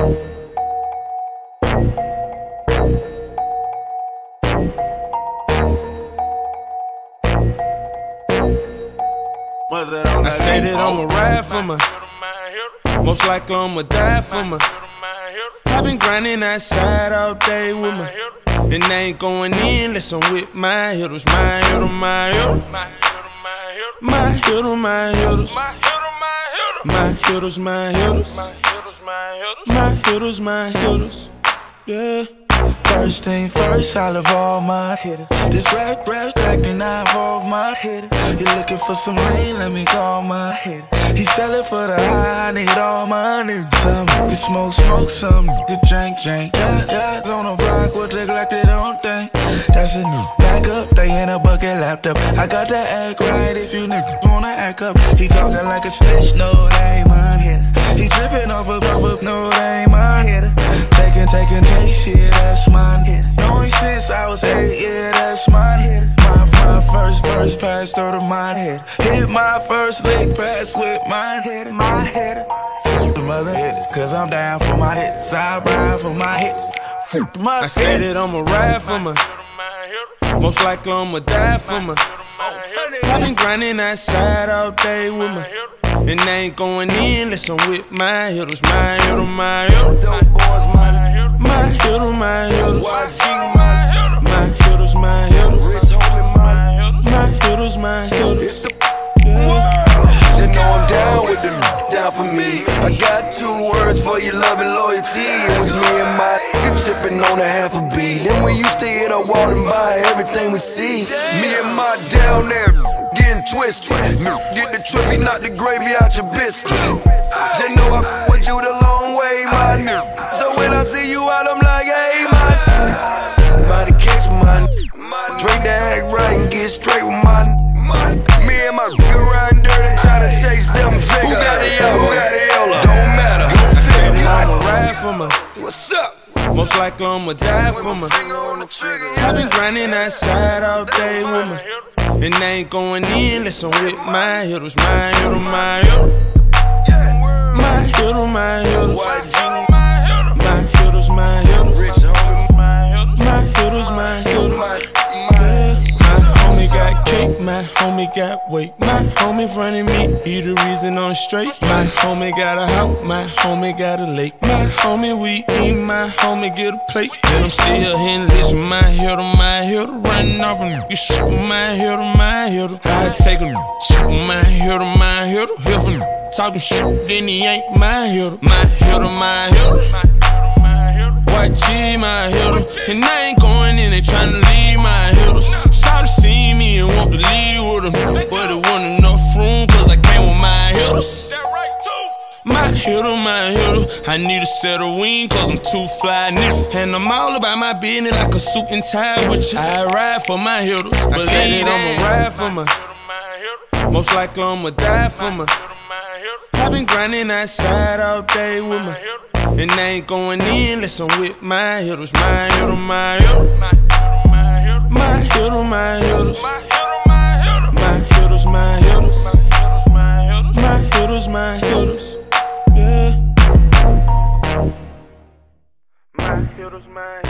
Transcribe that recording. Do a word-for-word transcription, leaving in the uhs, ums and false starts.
I say that I'ma ride for my, most likely I'ma die for my. I've been grinding outside all day with my, and I ain't going in unless I'm with my hitters, my hitter, my hitter, my hitter, my hitters, my hitters, my hitters, my hitters, my hitters, yeah. First thing first, I love all my hitters. This rap, rap track, then I involve my hitter. You looking for some lean, let me call my hitter. He sellin' for the high, I need all my niggas. Some can smoke, smoke, some can drink, drink. Yeah, yeah, on the block, what they like they don't think. That's a new back up, they in a bucket laptop. I got to act right if you niggas wanna act up. He talking like a snitch, no, they ain't my hitter. He trippin' off of, off of, no, they ain't my hitter. Taking, taking case, shit, that's my hitter. Knowing since I was eight, yeah, that's my hitter. My, my first verse pass through to my head. Hit my first lick pass with my hitter, my hitter. Fuck the mother hitters, cause I'm down for my hitters. I ride for my hitters. Fuck the mother I say that I'ma ride for my, most likely I'ma die for my. I've been grinding outside all day with my, and I ain't going in unless I'm with my hitters, my hitter, my hitter, my hitter, my hitters, my hitters, my hitters, my hitters, my hitters. Just know I'm down with them, down for me. I got two words for your love and loyalty. It was me and my nigga tripping on a half a beat. Then we used to hit a wall and buy everything we see. Me and my down there getting twisted. Get the trippy, knock the gravy out your biscuit. Just know I f with you the long way, my nigga. So when I see you out, I'm like, hey, my by the case with my drink the act right and get straight with my me and my nigga riding dirty, tryna chase them figures. Who got the yellow? Who got the yellow? Don't matter. I'ma ride for my, what's up? most likely I'ma die for my. I've been grinding outside all day with my, and I ain't going in unless I'm with my hitters, my hitter, my hitter, my hitter, my hitters, my hitters, my hitters, my hitters, my hitters. My homie got cake, my homie got weight. My homie running me, he the reason I'm straight. My homie got a house, my homie got a lake. My homie we eat, my homie get a plate. And I'm still here and listen, my hitter, my hitter, running off and you shit with my hitter, my hitter. I take him, shit with my hitter, my hitter. Here from talking shit, then he ain't my hitter. My hitter, my hitter. White G, my hitter. And I ain't going in and tryna leave my hitters. Shawty see me and want to leave with them, but it wasn't enough room cause I came with my hitters. My hitter, my hitter. I need a set of wings cause I'm too fly, nigga. And I'm all about my business like a suit and tie with you. I ride for my hitters. I say that I'ma ride for my, most likely I'ma die for my. I've been grinding outside all day with my, and I ain't going in unless I'm with my hitters, my hitter, my hitter, my hitter, my hitters, my hitters, my hitters, my hitters, my hitters, yeah. My hitters, my